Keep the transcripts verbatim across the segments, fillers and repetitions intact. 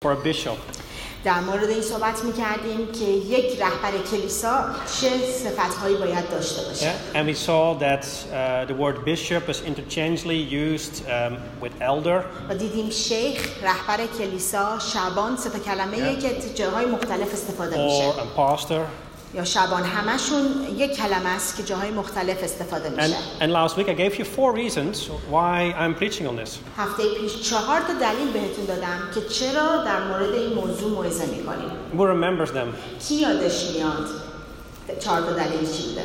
for a bishop. در مورد این صحبت می‌کردیم که یک رهبر کلیسا چه صفت‌هایی باید داشته باشه. Yeah, and we saw that uh, the word bishop is interchangeably used um, with elder. و دیدیم شیخ، رهبر کلیسا، شبان، سه تا کلمه‌ای Yeah. که جاهای مختلف استفاده میشه. Or a pastor. یا شبان، همشون یک کلمه است که جاهای مختلف استفاده And, میشه. and last week I gave you four reasons why I'm preaching on this. هفته پیش چهار تا دلیل بهتون دادم که چرا در مورد این موضوع موعظه می‌کنیم. Who remembers them? کی یادش میاد چهار تا دلیل چی بوده؟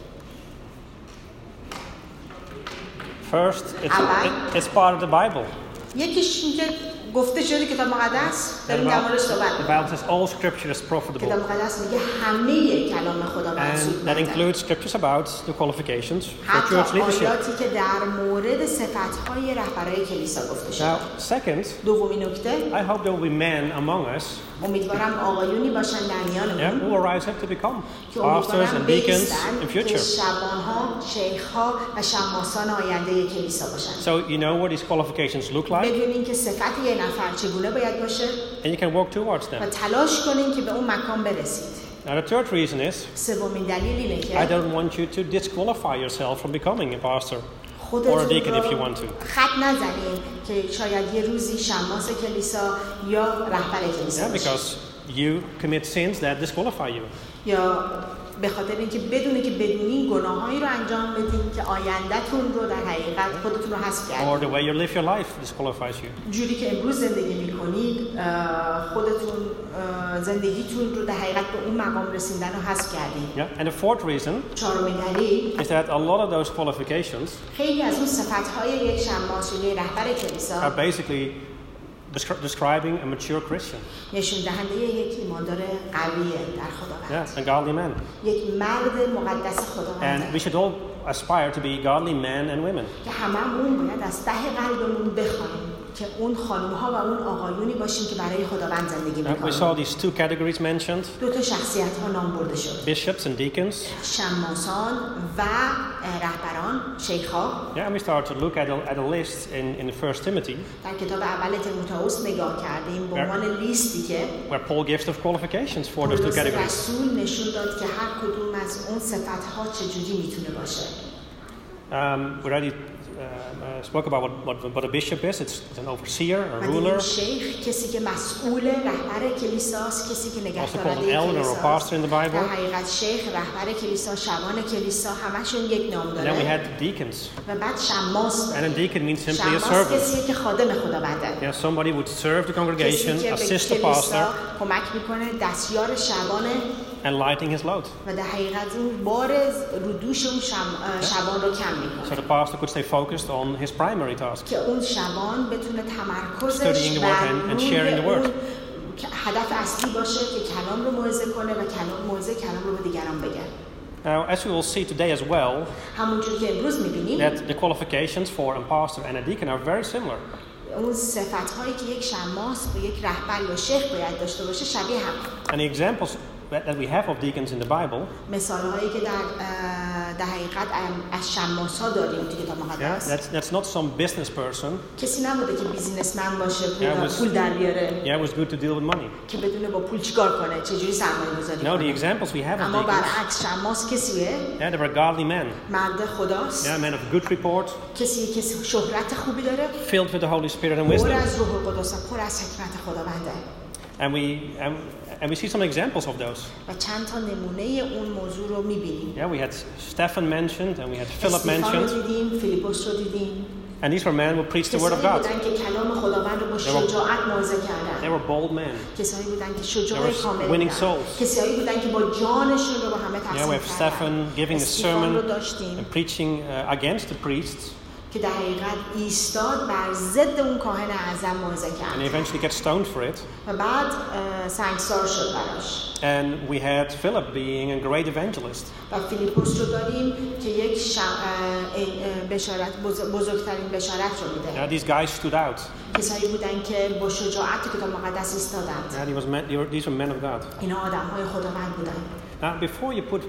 First, it's, it, it's part of the Bible. یکیش اینکه گفته شده کتاب مقدس داریم در موردش صحبت The Bible says all scripture is profitable. کتاب مقدس میگه همه کلام خداوند And that سودمنده. includes scriptures about the qualifications for حتی church leadership. آیاتی که در مورد صفت‌های رهبرای کلیسا گفته شده. Now, second, دومین نکته، I hope there will be men among us امیدوارم آقایونی باشن در yeah, میانمون who will rise up to become که pastors امیدوارم and deacons بایستن in که future. شبان‌ها، شیخ‌ها و شماسان آینده کلیسا باشن. So you know what these qualifications look like, بدونین که صفت یه نفر چگونه باید باشه and you can work towards و them. تلاش کنین که به اون مکان برسید. Now, the third reason is سومین دلیل اینه I که don't want you to disqualify yourself from becoming a pastor or a خودتون deacon if you رو want to. خط نزنین که شاید یه روزی شماس کلیسا یا رهبر کلیسا Yeah, باشید. because you commit sins that disqualify you. یا به خاطر اینکه بدونه که بدونین گناهایی رو انجام بدین که آیندهتون رو در حقیقت خودتون رو حذف Or کردین. the way you live your life disqualifies you. جوری که امروز زندگی میکنید خودتون اه، زندگیتون رو در حقیقت به اون مقام رسیدن رو حذف کردین. Yeah, and the fourth reason چهارمین دلیل، is that a lot of those qualifications خیلی از اون صفت‌های یک شماس یا یک رهبر are کلیسا basically descri- describing a mature Christian. نشون دهنده یک ایماندار قویه در خداوند. Yeah, a godly man. یک مرد مقدس خداوند. And we should all aspire to be godly men and women. که هممون باید از ته قلبمون بخوایم که اون خانم‌ها و اون آقایونی باشیم که برای خداوند زندگی Uh, we می‌کنیم. saw these two categories mentioned, دو تا شخصیت‌ها نام برده شد. bishops and deacons. شماسان و اه، رهبران، شیخ‌ها. Yeah, and we started to look at a, at a list in, in First Timothy در کتاب اول تیموتائوس نگاه کردیم به عنوان لیستی که where Paul gives the qualifications for those two پولس categories. رسول نشون داد که هر کدوم از اون صفت‌ها چجوری میتونه باشه. Um, we already uh, uh, spoke about what, what, what a bishop is. It's, it's an overseer, a و دیدیم ruler, شیخ کسی که مسئول رهبر کلیساست، کسی که also نگهدارنده called an elder or a کلیساست. pastor in the Bible. در حقیقت شیخ، رهبر کلیسا، شبان کلیسا همشون یک نام And then we داره. had deacons. و بعد شماس And a داره. deacon means simply a شماس servant. کسیه که خادم خداونده. Yeah, somebody would serve the congregation, کسی که به assist the کلیسا pastor, کمک میکنه، دستیار شبانه and lighting his load. و در حقیقت اون بار رو دوش اون شم... شبان رو کم So میکنه the pastor could stay focused on his primary task. که اون شبان بتونه تمرکزش Studying the word بر and- and روی sharing the word. اون که هدف اصلی باشه که کلام رو موعظه کنه و کلام موعظه کلام رو به دیگران بگه. Now, as we will see today as well, همونجور که امروز میبینیم that the qualifications for a pastor and a deacon are very similar. اون صفت‌هایی که یک شماس و یک رهبر یا شیخ باید داشته باشه شبیه هم. And the examples that, that we have of deacons in the Bible, مثال‌هایی که در اه، در حقیقت از شماس‌ها داریم تو کتاب yeah, مقدس. that's, that's not some business person. کسی نبوده که بیزینسمن باشه، پول, Yeah, it was- پول در بیاره، Yeah, it was good to deal with money. که بدونه با پول چیکار کنه، چجوری سرمایه‌گذاری No, the کنه. examples we have of اما deacons, برعکس شماس کسیه، yeah, they were godly men. مرد خداست، Yeah, men of good report, کسی که شهرت خوبی داره، filled with the Holy Spirit and پر wisdom. از روح القدس و پر از حکمت خداونده. And we and, and we see some examples of those. و چند تا نمونه اون موضوع رو می‌بینیم. Yeah, we had Stephen mentioned, and we had Philip استفان رو mentioned, دیدیم، فیلیپوس رو دیدیم. and these were men who preached the word of کسایی God. بودن که کلام خداوند رو با شجاعت موعظه They کردن. were bold men. کسایی بودن که They شجاع were کامل winning بودن. souls. کسایی بودن که با جانشون رو با همه Yeah, we تقسیم have Stephen کردن. giving the استفان رو sermon داشتیم and preaching uh, against the priests, که در حقیقت ایستاد بر ضد اون کاهن اعظم موعظه and he کرد eventually gets stoned for it. و بعد اه، سنگسار شد براش. And we had Philip being a great evangelist. و فیلیپوس رو داریم که یک شم... اه، اه، بشارت بزرگ... بزرگترین بشارت رو Yeah, میده. these guys stood out. کسایی بودن که با شجاعت تو کتاب مقدس ایستادند. Yeah, he was men, they were, these were men of God. اینا آدم‌های خداوند بودن. Now, before you put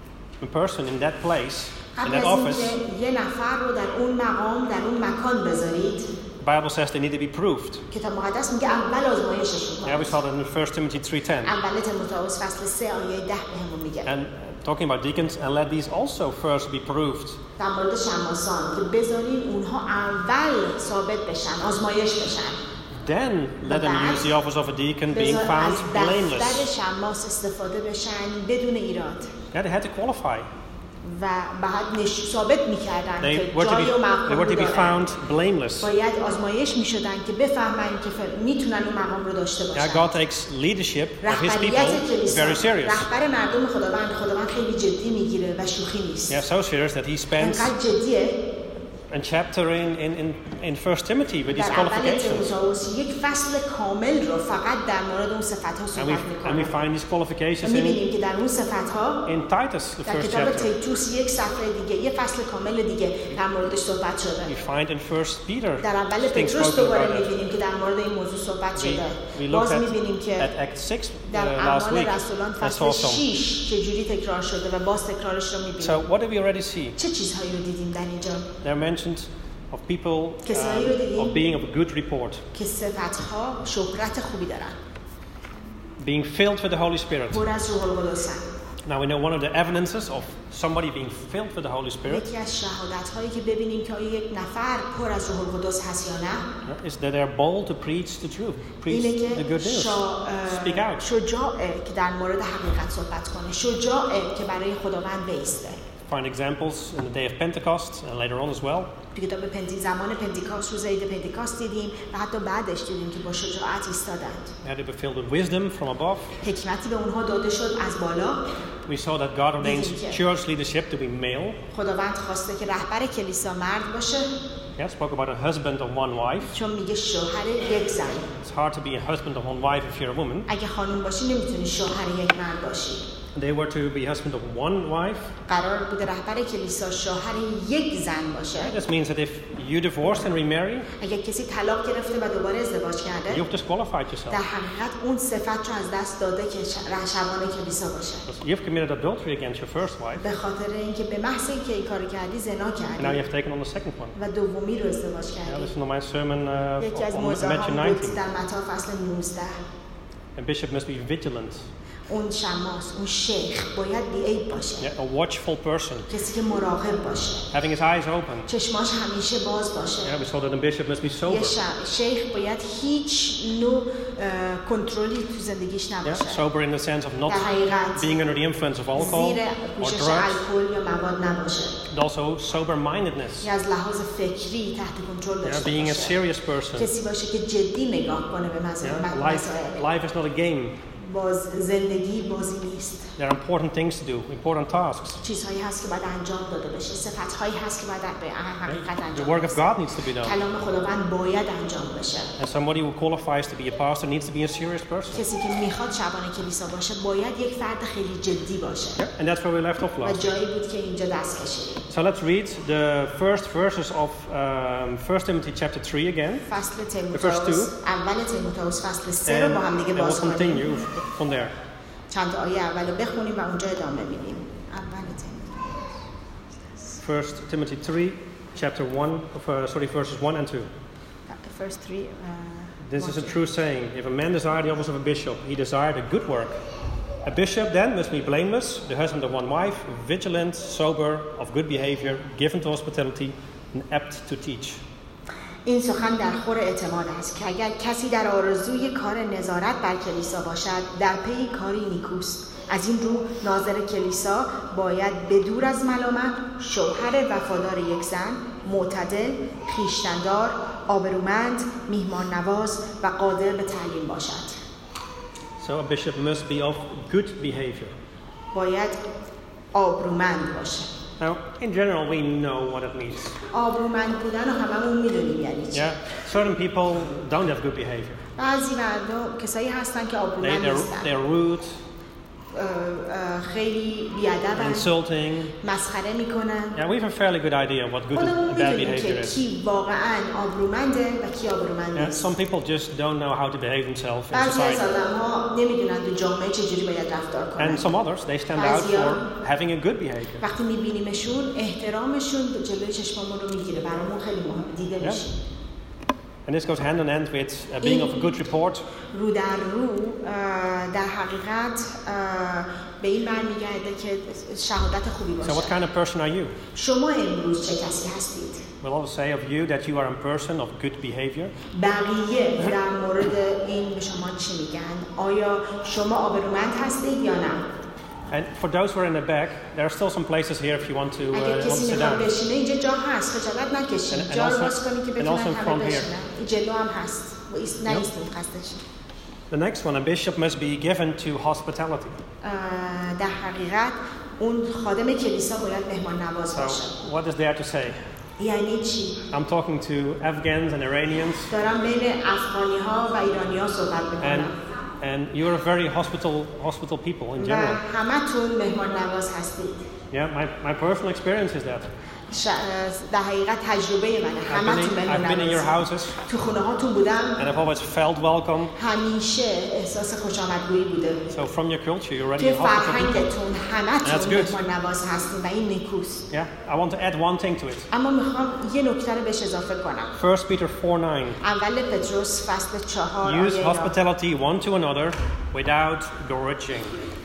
a person in that place, in قبل that از office, اینکه یه نفر رو در اون مقام در اون مکان بذارید The Bible says they need to be proved. کتاب مقدس میگه اول آزمایششون Yeah, we کنید. saw that in First Timothy three ten. اول تیموتائوس فصل سه آیه ده بهمون میگه. And uh, talking about deacons, and let these also first be proved. در مورد شماسان که بذارین اونها اول ثابت بشن، آزمایش بشن. Then let them use the office of a deacon, being بذار found از دفتر blameless. شماس استفاده بشن بدون ایراد. Yeah, they had to qualify. و بعد نش... ثابت میکردن They که were to be, جای و they were مقام to be دارن. found blameless. باید آزمایش میشدن که بفهمن که ف... میتونن اون مقام رو داشته Yeah, باشن. God takes leadership of His رهبریت people کلیسا، very serious. رهبر مردم خداوند خداوند خیلی جدی میگیره و شوخی نیست. Yeah, so serious that He spends انقدر جدیه a chapter in in in, in First Timothy with these در اول qualifications. تیموتائوس یک فصل کامل رو فقط در مورد اون صفت‌ها And we صحبت and we میکنه. find these qualifications in می‌بینیم که در اون صفت‌ها in Titus, the در first کتاب chapter. تیتوس یک صفحه دیگه، یک فصل کامل دیگه در موردش صحبت شده. We find in First Peter در اول things پتروس spoken دوباره about that. می‌بینیم که در مورد این موضوع صحبت We, شده. we باز looked at, می‌بینیم که at Act six uh, در last اعمال week. رسولان That's فصل awesome. شش چجوری تکرار شده و باز تکرارش رو می‌بینیم. So what did we already see? چه چیزهایی رو دیدیم در اینجا؟ They're mentioned of people کسایی رو uh, دیدیم of being of a good report, که صفت‌ها شهرت خوبی دارن. being filled with the Holy Spirit. پر از روح القدسن. Now we know one of the evidences of somebody being filled with the Holy Spirit یکی از شهادت‌هایی که ببینیم که آیا یک نفر پر از روح القدس هست یا نه، is that they're bold to preach the truth, preach اینه the که good news, شا... speak out. شجاعه که در مورد حقیقت صحبت کنه، شجاعه که برای خداوند بایسته. Find examples in the day of Pentecost and later on as well. تو کتاب پنتی زمان پنتیکاست، روز عید پنتیکاست دیدیم و حتی بعدش دیدیم که با شجاعت ایستادند. Yeah, they were filled with wisdom from above. حکمتی به اونها داده شد از بالا. We saw that God ordains Didn't church leadership to be male. خداوند خواسته که رهبر کلیسا مرد باشه، Yeah, spoke about a husband of one wife. چون میگه شوهر یک زن. It's hard to be a husband of one wife if you're a woman. اگه خانوم باشی نمیتونی شوهر یک مرد باشی. They were to be husband of one wife. قرار بوده رهبر کلیسا شوهر یک زن باشه. This means that if you divorce and remarry, اگه کسی طلاق گرفته و دوباره ازدواج کرده، you've disqualified در yourself. حقیقت اون صفت رو از دست داده که رهبان کلیسا باشه. You've committed adultery against your first wife, به خاطر اینکه به محض اینکه این کارو کردی زنا and now you کردی have taken on the second one. و دومی رو ازدواج Yeah, کردی. listen to my sermon uh, یکی از on موضوع Matthew هم بود nineteen. در متی فصل نوزده. A bishop must be vigilant, اون شماس، اون شیخ باید بی‌عیب باشه. yeah, a watchful person, کسی که مراقب باشه. having his eyes open. چشماش همیشه باز باشه. Yeah, we saw that a bishop must be یه sober. ش- شیخ باید هیچ نوع اه، کنترلی تو زندگیش Yeah, نباشه. sober in the sense of not در حقیقت being under the influence of alcohol زیر or پوشش drugs, الکل یا مواد نباشه. but also sober-mindedness. یا از لحاظ فکری تحت کنترل Yeah, داشته being a باشه. serious person. کسی باشه که جدی نگاه کنه به Yeah, مسائل. life, life is not a game. باز زندگی بازی نیست. There are important things to do, important tasks. چیزهایی هست که باید انجام داده بشه، صفت‌هایی هست که باید به حقیقت The انجام work of بشه. God needs to be done. کلام خداوند باید انجام بشه. And somebody who qualifies to be a pastor needs to be a serious person. کسی که میخواد شبانه کلیسا باشه باید یک فرد خیلی جدی باشه. Yeah, and that's where we left off و last. جایی بود که اینجا دست کشیدیم. So let's read the first verses of um, First Timothy chapter three again, فصل first تیموتائوس، two. اول تیموتائوس فصل سه and, رو با هم دیگه and we'll باز کنیم. continue from there. چند تا آیه اول رو بخونیم و اونجا ادامه میدیم. اول تیموتائوس. First Timothy three, chapter one, of, uh, sorry, verses one and two. The first three, uh, This is a one, true saying. If a man desire the office of a bishop, he desired a good work. A bishop then must be blameless, the husband of one wife, vigilant, sober, of good behavior, given to hospitality, and apt to teach. این سخن در خور اعتماد است که اگر کسی در آرزوی کار نظارت بر کلیسا باشد در پی کاری نیکوست. از این رو ناظر کلیسا باید بدور از ملامت شوهر وفادار یک زن، معتدل، خویشتندار، آبرومند، میهمان نواز و قادر به تعلیم باشد. So a bishop must be of good behavior. باید آبرومند باشه. Now, in general, we know what it means. آبرومند بودن رو هممون میدونیم یعنی چی. Yeah, certain people don't have good behavior. بعضی مردم کسایی هستن که They, آبرومند they're, نیستن. they're rude, اه، اه، خیلی بیادبن، insulting. مسخره میکنن. Yeah, we have a fairly good idea of what good خودمون and bad میدونیم behavior که is. کی واقعا آبرومنده و کی آبرومند Yeah, نیست. some people just don't know how to behave themselves in بعضی از society. آدم ها نمیدونن تو جامعه چجوری باید رفتار کنن. And some others, they stand out for having a good behavior. وقتی میبینیمشون احترامشون جلوی چشممون رو میگیره، برامون خیلی مهمه دیده Yeah. میشیم. And this goes hand in hand with uh, being of a good report. رو در رو اه، در حقیقت اه، به این برمیگرده که شهادت خوبی So باشه. what kind of person are you? شما امروز چه کسی هستید؟ We'll always say of you that you are a person of good behavior. بقیه در مورد این به شما چی میگن؟ آیا شما آبرومند هستید یا نه؟ And for those who are in the back, there are still some places here if you want to, uh, اگه want to کسی sit میخواد down. بشینه اینجا جا هست، خجالت نکشید. And- and جا رو also- باز کنید که and بتونن also همه from here. بشینن. این جلو هم هست. و ایست- نایستید قصدش. The next one, a bishop must be given to hospitality. اه، در حقیقت اون خادم کلیسا باید مهمان نواز So باشه. what is there to say? یعنی چی؟ I'm talking to Afghans and Iranians, دارم بین افغانی ها و ایرانی ها صحبت and میکنم and you're a very hospital hospital people in و general. همتون مهمان نواز هستید. Yeah, my, my personal experience is that. ش... در حقیقت تجربه منه. I've been, همتون in, مهمان I've been in your نواز. houses, تو خونه هاتون بودم. and I've always felt welcome. همیشه احساس خوش آمدگویی بوده. So from your culture, you're already توی a hospital people. فرهنگتون That's همتون good. مهمان نواز هستید و این نیکوست. Yeah, I want to add one thing to it. اما میخوام یه نکته رو بهش اضافه کنم. First Peter four nine. اول پتروس فصل چهار Use آیه hospitality one to another without grudging.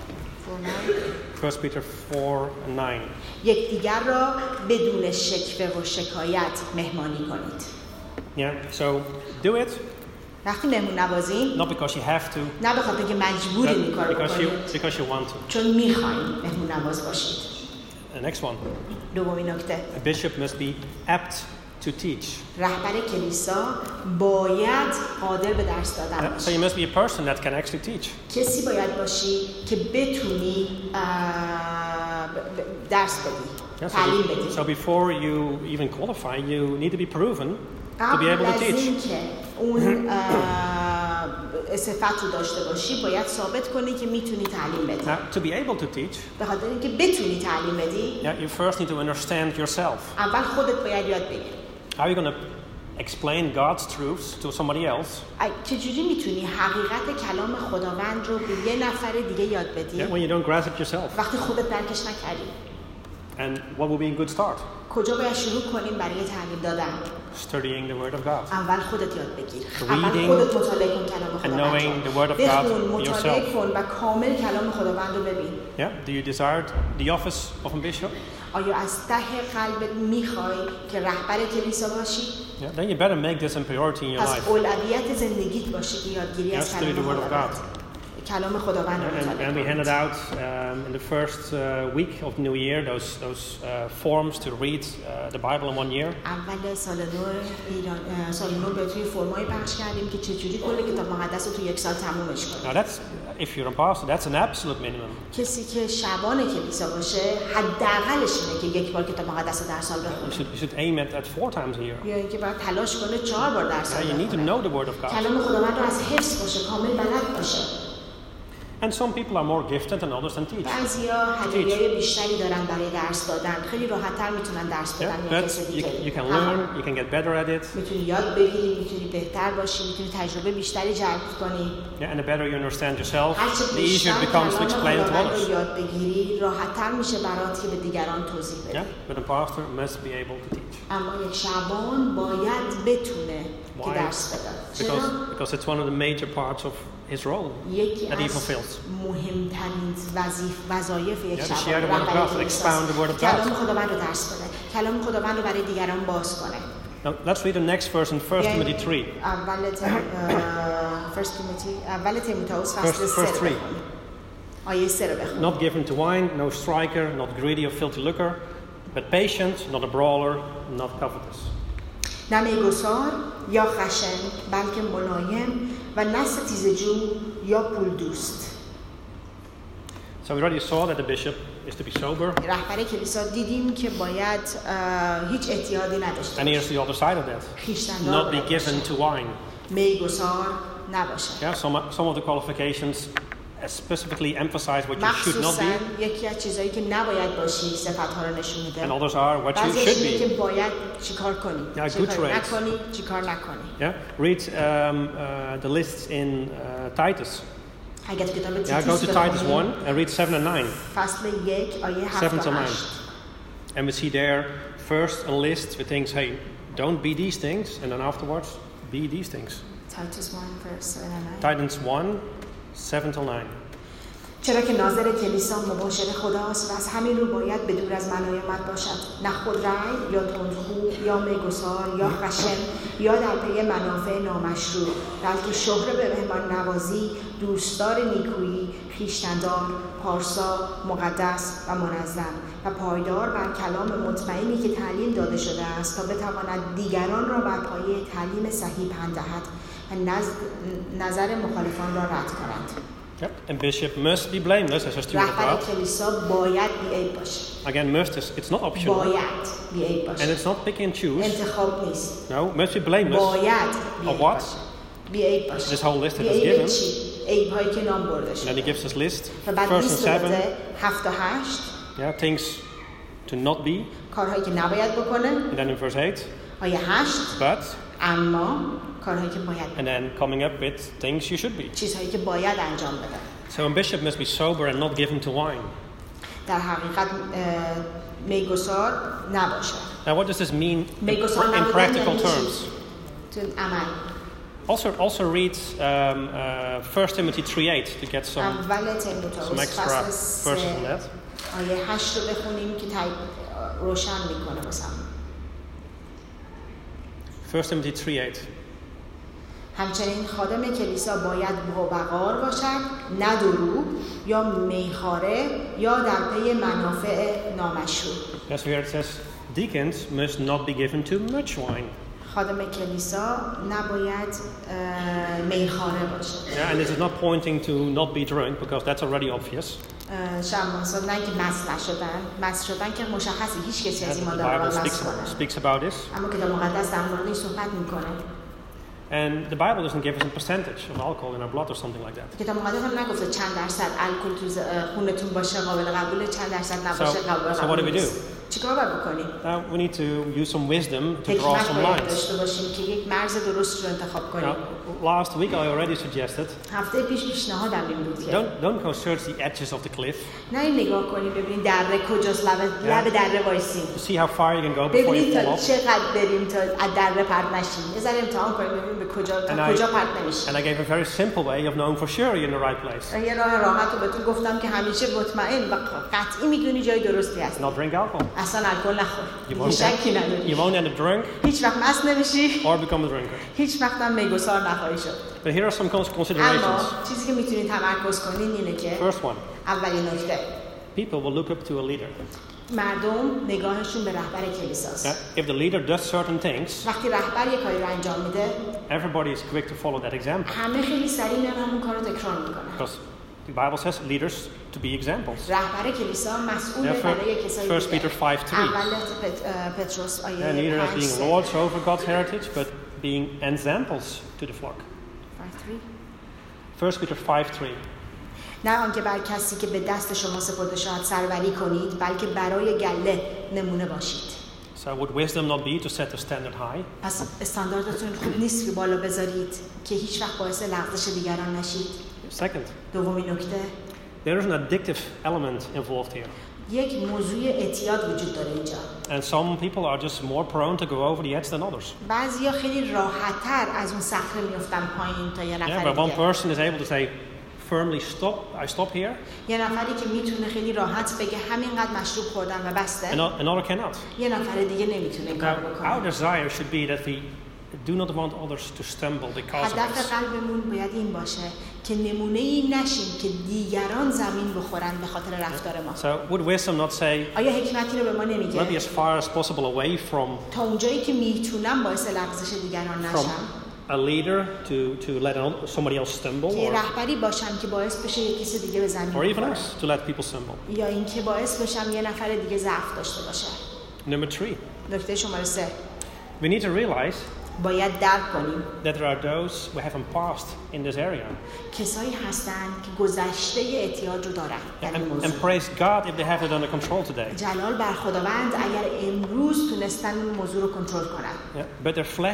نه. First Peter four nine. یکدیگر را بدون شکوه و شکایت مهمانی کنید. Yeah, so do it, وقتی مهمون نوازیم not because you have to, نه به خاطر که مجبورین این but کارو because you, بکنید، because you want to. چون میخواین مهمون نواز باشید. The next one. دومین نکته، A bishop must be apt to teach. رهبر کلیسا باید قادر به درس دادن Uh, so باشه. you must be a person that can actually teach. کسی باید باشی که بتونی اه، ب- ب- درس بدی، Yeah, so, تعلیم be- بدی. so before you even qualify, you need to be proven to be قبل able to از teach. این که اون اه، صفت رو داشته باشی باید ثابت کنی که میتونی تعلیم بدی. Now, to be able to teach, به خاطر اینکه بتونی تعلیم بدی yeah, you first need to understand yourself. اول خودت باید یاد بگیری. How are you going to explain God's truths to somebody else? ای- چجوری میتونی حقیقت کلام خداوند رو به یه نفر دیگه یاد بدی Yeah, when you don't grasp it yourself. وقتی خودت درکش نکردی؟ And what would be a good start? کجا باید شروع کنیم برای تعلیم دادن؟ Studying the Word of God. اول خودت یاد بگیر. Reading اول خودت مطالعه کن کلام and knowing خداوند the Word of رو. God بخون، مطالعه yourself. کن و کامل کلام خداوند رو ببین. Yeah. Do you desire the office of a bishop? آیا از ته قلبت میخوای که رهبر کلیسا باشی؟ Yeah. Then you better make this a priority in your پس life. اولویت زندگیت باشه که یادگیری Yeah, از study کلام the Word of خداوند. God. کلام خداوند رو And, مطالعه and we کن. handed out um, in the first uh, week of the new year those those uh, forms to read uh, the Bible in one year. اول سال نو ایران اه، سال نو به توی فرمای پخش کردیم که چجوری کل کتاب مقدس رو توی یک سال تمومش Now کنیم. that's if you're a pastor, that's an absolute minimum. کسی که شبان کلیسا باشه حداقلش اینه که یک بار کتاب مقدس رو در سال You بخونه. should you should aim at at four times a year. یا اینکه باید تلاش کنه چهار بار در سال Yeah, you need to بخونه. know the Word of God. کلام خداوند رو از حفظ باشه، کامل بلد باشه. And some people are more gifted than others than teach. بعضیا هدیه‌های بیشتری دارن برای درس دادن، خیلی راحت‌تر میتونن درس Yeah, بدن یا but کسی you, دیگه. you can اما learn, you can get better at it. میتونی یاد بگیری، میتونی بهتر باشی، میتونی تجربه بیشتری جلب کنی. Yeah, and the better you understand yourself, هرچه the easier بیشتر it becomes to کلام explain it to خداوند رو others. یاد بگیری، راحت‌تر میشه برات که به دیگران توضیح بدی. Yeah, but a pastor must be able to teach اما یک شبان باید بتونه که Why? درس بده. چرا؟ because because it's one of the major parts of his role یکی that he از fulfills. مهمترین وظیف وظایف یک Yeah, to شبان share the word of رهبری God, to کلیساست. expound the word of God. کلام خداوند رو درس بده، کلام خداوند رو برای دیگران باز کنه. Now let's read the next verse in First یعنی Timothy three. اول تیم اه، First Timothy اول تیموتائوس فصل First- سه first رو three. بخون. آیه سه رو بخون. Not given to wine, no striker, not greedy of filthy lucre, but patient, not a brawler, not covetous. نه میگسار یا خشن بلکه ملایم و نه ستیزجو یا پول دوست. So we already saw that the bishop is to be sober, رهبر کلیسا دیدیم که باید اه، هیچ احتیاطی نداشته and باشه. here's the other side of that. خویشتندار Not be باید given باشه. to wine. میگسار نباشه. Yeah, some some of the qualifications specifically emphasize what you should not مخصوصا be, یکی از چیزایی که نباید باشی صفت‌ها رو نشون میده. and others are what you بعضیش should اینه که be. باید چیکار کنی، Yeah, چه good کاری traits. نکنی، چیکار نکنی. Yeah, read um, uh, the lists in uh, Titus. اگه تو کتاب Yeah, go تیتوس to Titus بخونی، one and read seven and nine. فصل یک آیه هفت Seven to تا nine. هشت. And we see there first a list with things, hey, don't be these things, and then afterwards, be these things. Titus one verse seven and nine. Titus one, seven till nine. چرا که ناظر کلیسا مباشر خداست و از همین رو باید به دور از ملایمت باشد، نه خودرأی یا تندخو یا میگسار یا خشن یا در پی منافع نامشروع، بلکه شهره به مهمان نوازی، دوستدار نیکویی، خویشتندار، پارسا، مقدس و منظم و پایدار بر کلام مطمئنی که تعلیم داده شده است تا بتواند دیگران را بر پایه تعلیم صحیح پند دهد و نظر مخالفان را رد کند. Yep. And bishop must be blameless as a steward of رهبر God. کلیسا باید بی‌عیب باشه. Again, must is it's not optional. باید بی‌عیب باشه. And it's not pick and choose. انتخاب نیست. No, must be blameless. باید Of بی‌عیب what? باشه. بی‌عیب باشه. This whole list that is بی‌عیب given. چی؟ عیب‌هایی که نام برده And then شده. he gives us list. و بعد First and لیست seven. داده هفت تا هشت Yeah, things to not be. کارهایی که نباید بکنه. And then in verse eight. آیه هشت But. اما کارهایی که باید And then coming up with things you should be. چیزهایی که باید انجام بده. So a bishop must be sober and not given to wine. در حقیقت میگسار نباشه. Now, what does this mean in, میگسار in نبودن practical یعنی چی؟ terms? تو عمل. Also, also read um, uh, First Timothy three eight to get some اول some تیموتائوس extra فصل verses on سه that. آیه هشت رو بخونیم که تای- روشن میکنه واسم. First Timothy three eight. همچنین خادم کلیسا باید باوقار باشد، نه دروغ یا میخواره یا در پی منافع نامشروع. Yes, here it says deacons must not be given to much wine. خادم کلیسا نباید اه، میخواره باشه. Yeah, and this is not pointing to not be drunk because that's already obvious. اه، شماسا نه که مست نشدن، مست شدن که مشخصی هیچ کسی از And این the مادر Bible مست speaks, کنه. speaks about this. اما کتاب مقدس در مورد این صحبت میکنه. And the Bible doesn't give us a percentage of alcohol in our blood or something like that. کتاب مقدس هم نگفته چند درصد الکل تو ز- خونتون باشه قابل قبوله، چند درصد نباشه So- قابل so what do we قبول do? نیست. چیکار باید بکنیم؟ Now we need to use some wisdom to draw حکمت some باید lines. داشته باشیم که یک مرز درست رو انتخاب کنیم. Now, last week I already suggested هفته پیش پیشنهادم این بود که don't don't go search the edges of the cliff نه این نگاه کنیم ببینیم دره کجاست، لب لب دره وایسیم to see how far you can go before ببینیم you fall تا off. چقدر بریم تا از دره پرت نشیم. یه ذره امتحان کنیم ببینیم به کجا And تا I- کجا پرت نمیشیم. And I gave a very simple way of knowing for sure you're in the right place. یه راه راحت رو بهتون گفتم که همیشه مطمئن و قطعی میدونی جای درستی هست. Not drink alcohol. اصلا الکل نخور. You دیگه won't, شکی end, you نداری. won't end up drunk هیچ وقت مست نمیشی. or become a drinker. هیچ وقت هم میگسار نخواهی شد. But here are some cons- اما considerations. چیزی که میتونید تمرکز کنین اینه که First one, اولین نکته people will look up to a leader. مردم نگاهشون به رهبر کلیساست. Yeah? If the leader does certain things, وقتی رهبر یک کاری رو انجام میده everybody is quick to follow that example. همه خیلی سریع میان همون کار رو تکرار میکنن. Because the Bible says leaders to be examples. رهبر کلیسا مسئول Therefore, برای کسایی First Peter دیگه. five three. اول پت- اه، پتروس Yeah, آیه neither as پنج being سه. lords over God's heritage, but being examples to the flock. Five, three. First Peter five three. نه آنکه بر کسی که به دست شما سپرده شود سروری کنید، بلکه برای گله نمونه باشید. So would wisdom not be to set the standard high? پس استانداردتون خوب نیست که بالا بذارید که هیچ وقت باعث لغزش دیگران نشید. Second, دومین نکته، there is an addictive element involved here. یک موضوع اعتیاد وجود داره اینجا. And some people are just more prone to go over the edge than others. بعضیا خیلی راحت‌تر از اون صخره میافتن پایین تا یه Yeah, نفر but one دیگه. person is able to say firmly, stop, I stop here. یه نفری که میتونه خیلی راحت بگه همینقدر مشروب خوردم و بسته. Ano- Another cannot. یه نفر دیگه نمیتونه این کار Now, our بکنه. desire should be that we do not want others to stumble because of هدف us. قلبمون باید این باشه که نمونه ای نشیم که دیگران زمین بخورن به خاطر رفتار ما. So would wisdom not say, آیا حکمتی رو به ما let me نمیگه as far as possible away from تا اونجایی که میتونم باعث لغزش دیگران from نشم، a leader to, to let an- somebody else stumble, که or, رهبری باشم که باعث بشه یک کسی دیگه به زمین or even بخوره، us to let people stumble. یا اینکه باعث بشم یه نفر دیگه ضعف داشته باشه. Number three, نکته شماره سه، we need to realize باید درک کنیم that there are those who haven't passed in this area. کسایی هستن که گذشته اعتیاد رو دارن در این And, موضوع. and praise God if they have it under control today. جلال بر خداوند اگر امروز تونستن این موضوع رو کنترل کنن. Yeah, but their flesh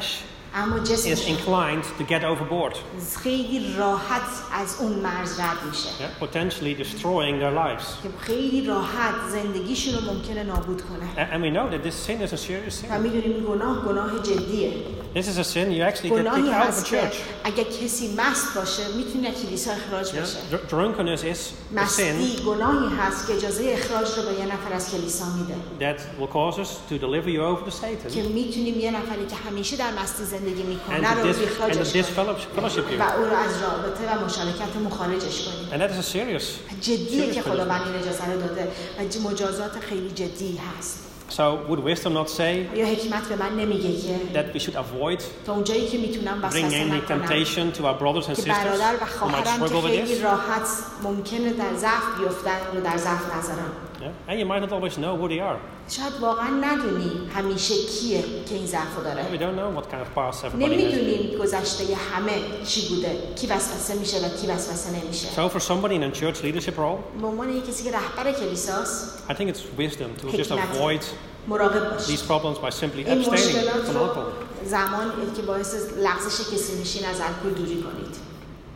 اما is جسمش inclined to get overboard. خیلی راحت از اون مرز رد میشه. Yeah, potentially destroying their lives. که خیلی راحت زندگیشون رو ممکنه نابود کنه. And, and we know that this sin is a serious و sin. میدونیم این گناه گناه جدیه. This is a sin you actually get گناهی kicked out of هست a که church. اگر کسی مست باشه میتونه کلیسا اخراج Yeah? بشه. Dr- drunkenness is a sin مستی گناهی هست که اجازه اخراج رو به یه نفر از کلیسا میده. that will cause us to deliver you over to Satan که میتونیم یه نفری که همیشه در مستی زندگی and میکنه to, رو dis- and to اخراجش کنیم disfellowship you. و او رو از رابطه و مشارکتمون خارجش کنیم. And that is a serious, جدیه serious که punishment. خداوند این اجازه رو داده و مجازات خیلی جدی هست. So would wisdom not say یا حکمت به من نمیگه که that we should avoid تا اونجایی که میتونم bring وسوسه any نکنم temptation to our brothers and که sisters برادر و who might خواهرم که struggle with خیلی this? راحت ممکنه در ضعف بیفتن رو در ضعف نذارم. Yeah? And you might not always know who they are. شاید واقعا ندونی همیشه کیه که این ضعف رو We داره. don't know what kind of past everybody has. نمیدونیم گذشته همه چی بوده، کی وسوسه میشه و کی وسوسه نمیشه. So for somebody in a church leadership role, به عنوان یک کسی که رهبر کلیساست I think it's wisdom to just حکمت. avoid مراقب باش. these problems by simply این abstaining مشکلات from رو alcohol. زمانی که باعث لغزش کسی میشین از الکل دوری کنید.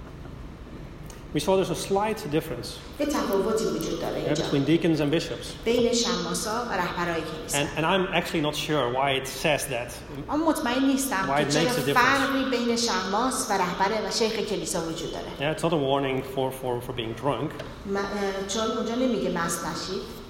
We saw there's a slight difference یه تفاوتی وجود داره yeah, اینجا between deacons and bishops. بین شماسا و رهبرای کلیسا. And, and I'm actually not sure why it says that. اما مطمئن نیستم Why که it چرا makes a difference. فرقی بین شماس و رهبر و شیخ کلیسا وجود داره. Yeah, it's not a warning for, for, for being drunk, م- اه، چون اونجا نمیگه مست نشید.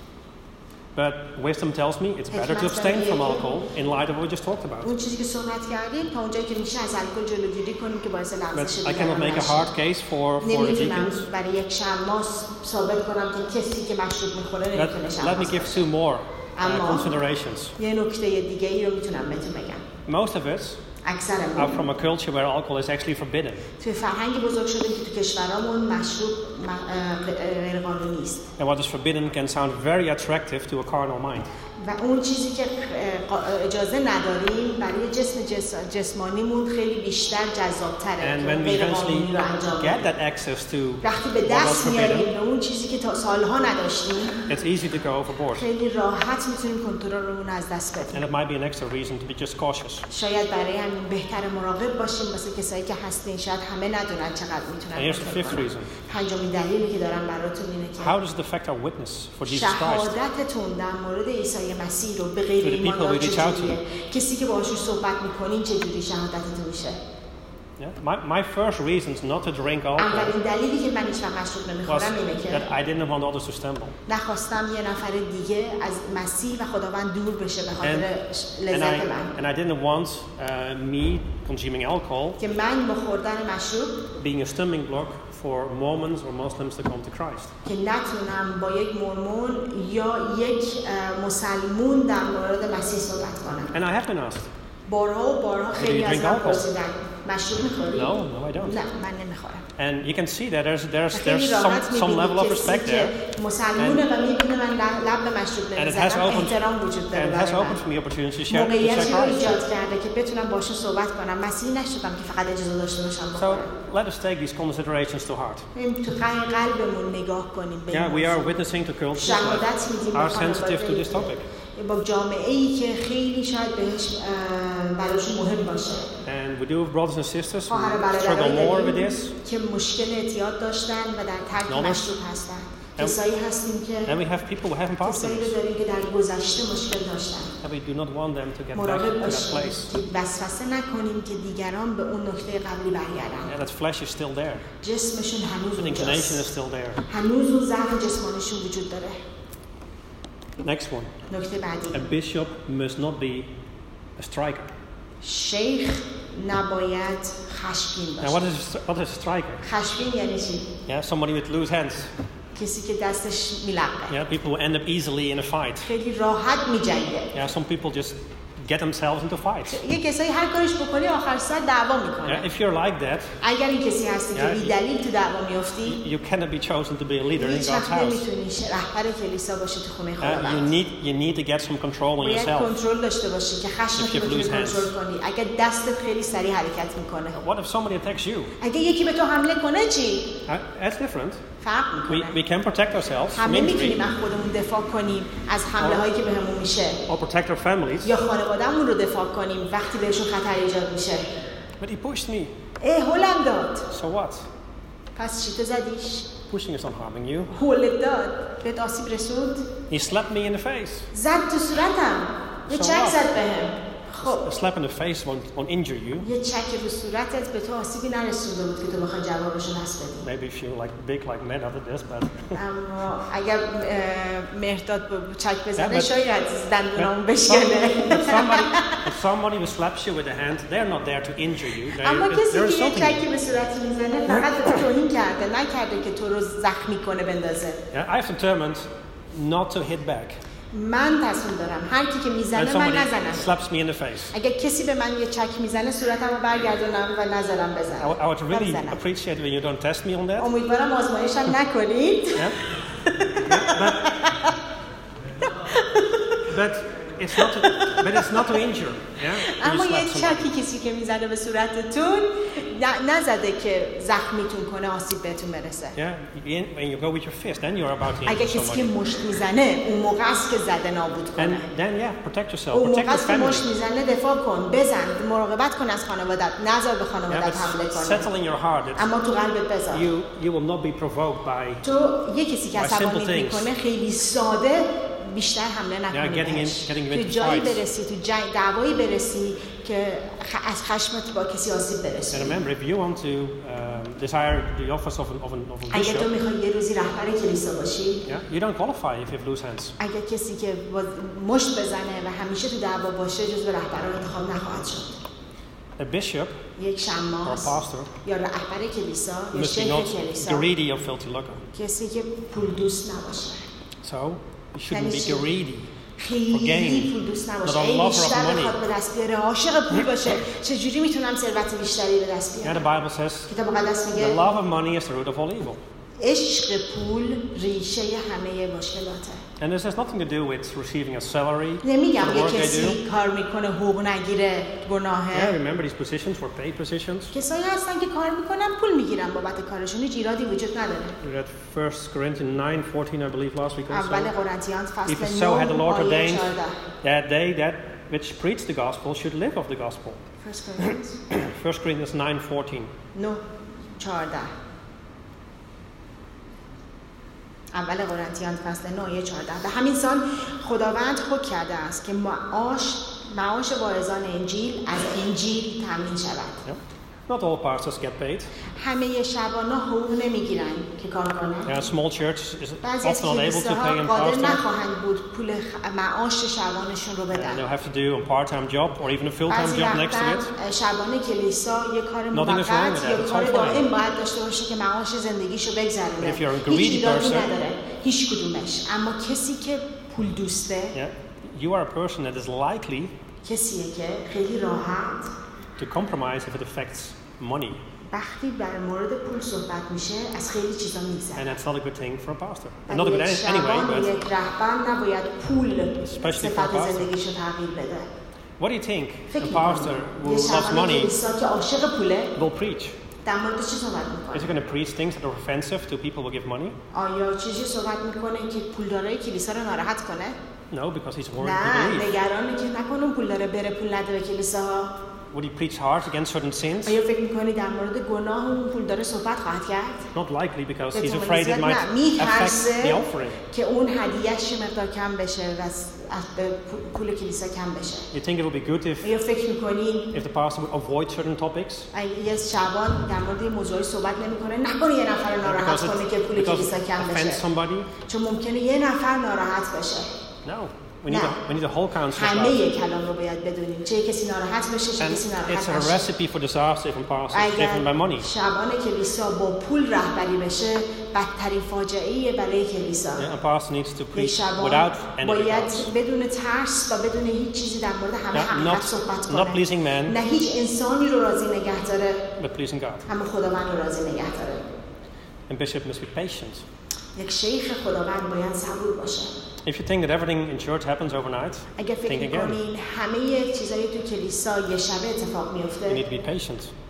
but wisdom tells me it's better to abstain from alcohol in light of what we just talked about. اون چیزی که صحبت کردیم تا اونجایی که میشه از الکل جلوگیری کنیم که باعث لغزش But I cannot دیگران make a نشه. hard case for, for the نمیتونم deacons. برای یک شماس ثابت کنم که کسی که مشروب میخوره نمیتونه Let, let me شماس give باشه. two more uh, اما considerations. یه نکته دیگه ای رو میتونم بهتون بگم. Most of us are اکثرمون from a culture where alcohol is actually forbidden. توی فرهنگی بزرگ شدیم که تو کشورامون مشروب م- اه، غیر قانونی است. And what is forbidden can sound very attractive to a carnal mind. و اون چیزی که اه، قا- اجازه نداریم برای جسم جس... جسمانیمون خیلی بیشتر جذاب‌تره And که when we غیر eventually قانونی رو انجام get بدیم. that access to وقتی به what was دست میاریم forbidden, به اون چیزی که تا سالها نداشتیم it's easy to go overboard. خیلی راحت میتونیم کنترلمون از دست بدیم. And it might be an extra reason to be just cautious. شاید برای همین بهتر مراقب باشیم واسه کسایی که هستین شاید همه ندونن چقدر And میتونن here's the کنترل fifth کنن. reason. پنجمین دلیلی که دارم براتون اینه که How does it affect our witness for Jesus Christ? شهادتتون در مورد عیسی مسیح رو به غیر To the people ایماندار we reach out to. چجوریه؟ کسی که باهاشون صحبت میکنین چجوری شهادتتون میشه؟ Yeah? My, my first reasons not to drink alcohol اولین دلیلی که من هیچ وقت مشروب was نمیخورم اینه که that I didn't want others to stumble. نخواستم یه نفر دیگه از مسیح و خداوند دور بشه به And, خاطر and, لذت I, من. and I didn't want uh, me consuming alcohol که من با خوردن مشروب being a stumbling block for Mormons or Muslims to come to Christ. که نتونم با یک مرمون یا یک اه، مسلمون در مورد مسیح صحبت کنم. And I have been asked. بارها و بارها خیلی you از drink من alcohol? پرسیدن مشروب میخوری؟ No, no, I don't. نه من نمیخورم. And you can see that there's, there's, خیلی there's راحت some, some level of می‌بینی respect کسی there. که مسلمونه و میبینه من لب لب به مشروب And it has نمیزنم opened, احترام وجود داره and it has برای opened من. for me opportunities to share, to share موقعیتی رو Christ. ایجاد کرده که بتونم باشون صحبت کنم. مسیحی نشدم که فقط اجازه داشته باشم So بخورم. let us take these considerations to heart. بریم تو قلب قلبمون نگاه کنیم به Yeah, این we are موضوع. witnessing to cultures شهادت that میدیم are sensitive to this topic. با جامعه ای که خیلی شاید بهش اه، براشون مهم باشه. And we do have brothers and sisters خواهر who struggle برادرایی more with داریم this. که مشکل اعتیاد داشتن و در ترک Others. مشروب هستن. کسایی هستیم که And we have people who haven't passed کسایی رو this. داریم که در گذشته مشکل داشتن. And we do not want them to get back مراقب to that باشیم place. که وسوسه نکنیم که دیگران به اون نقطه قبلی برگردن. Yeah, that flesh is still there. جسمشون هنوز That inclination is اونجاست. still there. هنوز اون ضعف جسمانیشون وجود داره. Next one. نکته بعدی. A bishop must not be a striker. شیخ نباید خشمگین Now, what باشه. is what is a striker? خشمگین یعنی چی؟ Yeah, somebody with loose hands. کسی که دستش میلقه. Yeah, people who end up easily in a fight. خیلی راحت میجنگه. Yeah, some people just get themselves into fights. یه کسایی هر کارش بکنی آخر سر دعوا میکنه. Yeah, if you're like that, اگر این کسی هستی که Yeah, بی دلیل تو دعوا میافتی، you cannot be chosen to be a leader in هیچ God's وقت house. نمیتونی رهبر کلیسا باشی تو خونه Uh, you خداوند. need you need to get some control on باید yourself. کنترل داشته باشی که If خشمت you رو بتونی lose hands. کنترل کنی. اگر دستت خیلی سریع حرکت میکنه. What if somebody attacks you? اگه یکی به تو حمله کنه چی؟ Uh, that's different. فرق We میکنه. we can protect ourselves from همه injury میتونیم از خودمون دفاع کنیم از حمله هایی که بهمون میشه. or protect our families. یا خانواده خانواده‌مون رو دفاع کنیم وقتی بهشون خطر ایجاد میشه. But he pushed me. ای هولم داد. So what? پس چی تو زدیش؟ Pushing is not harming you. هولت داد. بهت آسیب رسوند؟ He slapped me in the face. زد تو صورتم. یه So چک what? زد بهم. خب. A slap in the face won't, won't injure you. یه چک رو صورتت به تو آسیبی نرسونده بود که تو بخوای جوابشو پس بدی. Maybe if you're like big like men after this, but اما اگر مهرداد چک Yeah, بزنه but- شاید دندونامو Some- بشکنه. if somebody if somebody who slaps you with a hand, they're not there to injure you. They, اما they're کسی که یه insulting you. چکی به صورت میزنه فقط به تو توهین کرده، نکرده که تو رو زخمی کنه بندازه. Yeah, I've determined not to hit back من تصمیم دارم هر کی که when میزنه من somebody نزنم. slaps me in the face. اگر کسی به من یه چک میزنه صورتمو برگردونم و نظرم I, would- بزنم. I would really نمیزنم. appreciate when you don't test me on that. امیدوارم آزمایشم نکنید. Yeah. but, but it's not to, but it's not to injure. Yeah. When you اما slap یه somebody. چکی کسی که میزنه به صورتتون ن- نزده که زخمیتون کنه، آسیب بهتون برسه. Yeah. You- When you go with your fist, then you're about to اگه injure کسی که somebody. مشت میزنه اون موقع است که زده نابود And کنه. then yeah, protect yourself, اون protect موقع your است که مشت family. میزنه دفاع کن، بزن، مراقبت کن از خانوادت، نذار به Yeah, خانوادت حمله but کنه. settle in your heart that اما تو قلبت بذار. you you will not be provoked by تو یه کسی که By simple عصبانیت things. میکنه خیلی ساده بیشتر حمله Yeah, نکنه getting in- بهش. getting تو into جایی fights. برسی، تو جنگ دعوایی برسی که خ... از خشمت با کسی آسیب برسی. And remember, if you want to um, desire the office of an, of an, of a اگه تو bishop, میخوای یه روزی رهبر کلیسا باشی، yeah, you don't qualify if you have loose hands. اگه کسی که با مشت بزنه و همیشه تو دعوا باشه جزو رهبران انتخاب نخواهد شد. A bishop یک or a شماس pastor یا رهبر کلیسا یا must be شیخ not کلیسا greedy of filthy lucre. کسی که پول دوست نباشه. So you shouldn't be greedy. خیلی پول دوست نباشه. Not a ای lover of بیشتر money. بخواد به دست بیاره، عاشق پول باشه. چجوری میتونم ثروت بیشتری به دست Yeah, بیارم؟ the Bible says کتاب مقدس the میگه love of money is the root of all evil. عشق پول ریشه همه مشکلاته. And this has nothing to do with receiving a salary for نمیگم the یه work they do. کسی کار میکنه حقوق نگیره Yeah, گناهه. remember these positions were paid positions. کسایی هستن که کار میکنن پول میگیرن بابت کارشون، هیچ ایرادی وجود نداره. We read First Corinthians nine fourteen, I believe, last week اول also. قرنتیان Even فصل so had the Lord نه آیه ordained چهارده. that they that which preach the gospel should live of the gospel. First Corinthians First Corinthians nine fourteen. نه چهارده. اول قرنتیان فصل نه آیه چهارده. به همین سان خداوند حکم کرده است که معاش معاش واعظان انجیل از انجیل تامین شود. Yep. Not all pastors get paid. همه شبانا حقوق نمیگیرن که کار کنن. Yeah, a small church is بعضی از often not able to کلیساها pay a قادر pastor. نخواهند بود پول خ- معاش شبانشون رو And بدن. they'll have to do a part-time job or even a full-time بعضی job next to it. وقتا شبانه کلیسا یه کار Nothing is wrong with موقت that. یا It's کار all fine. دائم باید داشته باشه که معاش زندگیشو بگذرونه. But if you're a هیچ greedy ایرادی person- نداره، هیچ کدومش. اما کسی که پول دوسته Yeah, you are a person that is likely کسیه که خیلی راحت to compromise if it affects money, وقتی در مورد پول صحبت میشه از خیلی چیزا and میگذره. that's not a good thing for a pastor. And not a good any- anyway, شبان but یک رهبر نباید پول Especially for a صفت pastor. زندگیشو تغییر بده. what do you think فکر a pastor who می‌کنی یه loves شبان money کلیسا که عاشق پوله will preach? در مورد چی صحبت Is he میکنه؟ going to preach things that are offensive to people who give money? آیا چیزی صحبت میکنه که پولدارای کلیسا رو ناراحت کنه؟ No, because he's worried نه، people leave. نگرانه که نکنه اون پولداره بره پول نده به کلیساها. Would he preach hard against certain sins? آیا فکر میکنی در مورد گناه اون پولداره صحبت خواهد کرد؟ Not likely, because he's احتمال afraid it زیاد might نه، affect the میترسه offering. که اون هدیهش یه مقدار کم بشه و از از به پول کلیسا کم بشه. You think it would be good if, آیا فکر میکنی if the pastor would avoid certain topics? اگه یه شبان در مورد این موضوعی صحبت نمیکنه نکنه یه نفر ناراحت Because کنه it, که پول because کلیسا it کم offends بشه؟ somebody? چون ممکنه یه نفر ناراحت بشه. No. We need, No. a, we need a whole council of همه God. کلام رو باید بدونیم، چه کسی ناراحت بشه چه And کسی it's ناراحت a نشه. recipe for disaster if a pastor is اگر driven by money. شبان کلیسا با پول رهبری بشه بدترین فاجعه برای کلیسا. Yeah, a pastor needs to یک preach شبان without any باید doubts. بدون ترس و بدون هیچ چیزی در مورد همه Yeah, حقیقت not, صحبت not کنه. pleasing man, نه هیچ انسانی رو راضی نگه داره، but pleasing God. همه خداوند رو راضی نگه داره. And bishop must be patient. یک شیخ خداوند باید صبور باشه. If you think that everything in church happens overnight, اگه فکر think again. می‌کنین همه چیزایی تو کلیسا یه شبه اتفاق You میفته، need to be patient.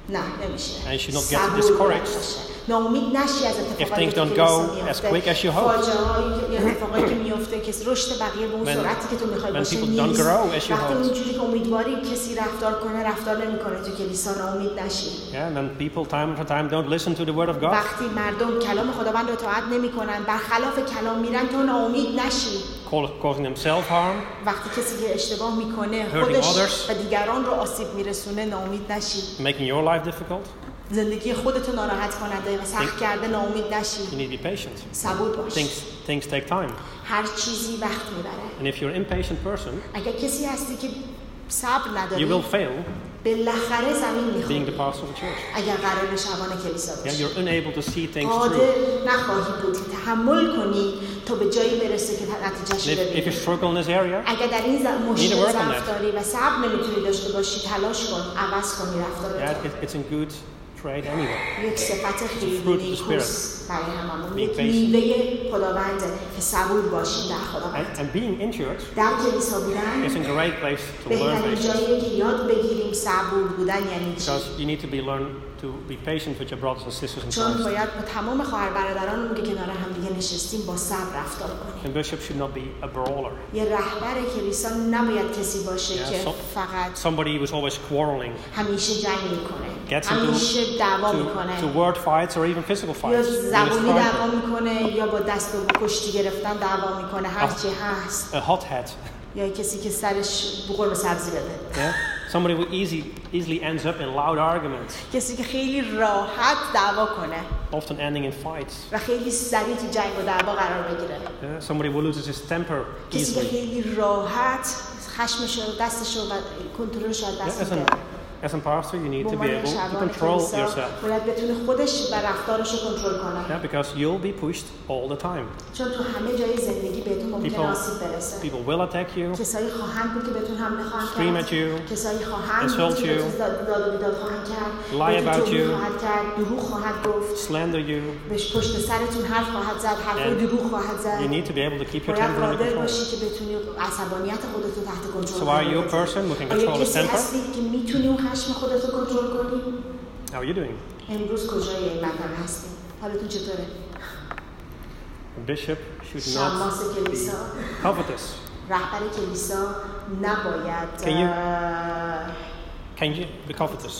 نه نمیشه. And you should not get discouraged. ناامید نشی از اتفاقاتی که don't go as quick as you hope. فاجعه‌ای یا اتفاقایی که میفته که رشد بقیه به اون سرعتی که تو میخوای باشه نیست. وقتی اونجوری که امیدواری کسی رفتار کنه رفتار نمیکنه تو کلیسا ناامید نشی. Yeah, and then people time after time don't listen to the word of God. وقتی مردم کلام خداوند رو اطاعت نمیکنن برخلاف کلام میرن تو ناامید نشی. Causing them self-harm. وقتی کسی که اشتباه میکنه خودش و دیگران رو آسیب میرسونه ناامید نشی. Making your life difficult. زندگی خودتو ناراحت کننده و سخت کرده ناامید نشی. You need to be patient. صبور باش. Things things take time. هر چیزی وقت میبره. And if you're an impatient person, اگر کسی هستی که صبر نداری، you will fail. بالاخره زمین میخوری. Being the pastor of the church. اگر قرار شبان کلیسا باشی. Yeah, you're unable to see things through. قادر نخواهی بود که تحمل کنی تا به جایی برسه که نتیجهش رو ببینی. If you struggle in this area, اگر در این مشکل ضعف داری و صبر نمیتونی داشته باشی تلاش کن عوض کنی رفتارت. Yeah, it's a good trait anyway. یک صفت خیلی نیکوست برای هممون. یک میوه خداوند که صبور باشیم در خداوند. And being in church در کلیسا بودن is a great place to learn بهترین جاییه که یاد بگیریم صبور بودن یعنی چی. Because you need to be learn to be patient with your brothers and sisters in Christ. چون باید با تمام خواهر برادرانمون که کنار هم دیگه نشستیم با صبر رفتار کنیم. And bishop should not be a brawler. یه رهبر کلیسا نباید کسی باشه که فقط somebody who is always quarreling. همیشه جنگ میکنه. Gets همیشه دعوا میکنه. To word fights or even physical fights. یا زبونی دعوا میکنه یا با دست و کشتی گرفتن دعوا میکنه هر چی هست. A hot head. یا کسی که سرش بقرم سبزی بده. Yeah. Somebody who easy, easily ends up in loud arguments. کسی که خیلی راحت دعوا کنه. Often ending in fights. و خیلی سریع تو جنگ و دعوا قرار بگیره. Yeah. Somebody who loses his temper easily. کسی که خیلی راحت خشمش رو دستش رو کنترلش رو دست میده. As a pastor, you need to be able to control yourself. باید بتونه خودش و رفتارش رو کنترل کنه. Yeah, because you'll be pushed all the time. چون تو همه جای زندگی بهتون ممکنه آسیب برسه. People will attack you. کسایی خواهند بود که بهتون حمله خواهند کرد. Scream at you. کسایی خواهند بود که بهتون داد و بیداد خواهند کرد. Lie about you. خواهند کرد. دروغ خواهند گفت. Slander you. بهش پشت سرتون حرف خواهد زد. حرفای دروغ خواهد زد. You need to be able to keep your temper under control. باشی که بتونی عصبانیت خودت رو تحت کنترل کنی. So are you a person who can control his temper? هستی که میتونی اون خشم خودت رو کنترل کنی؟ How are you doing? امروز کجای این منطقه هستیم؟ حالتون چطوره؟ A bishop should not be covetous. رهبر کلیسا نباید Can you, can you be covetous?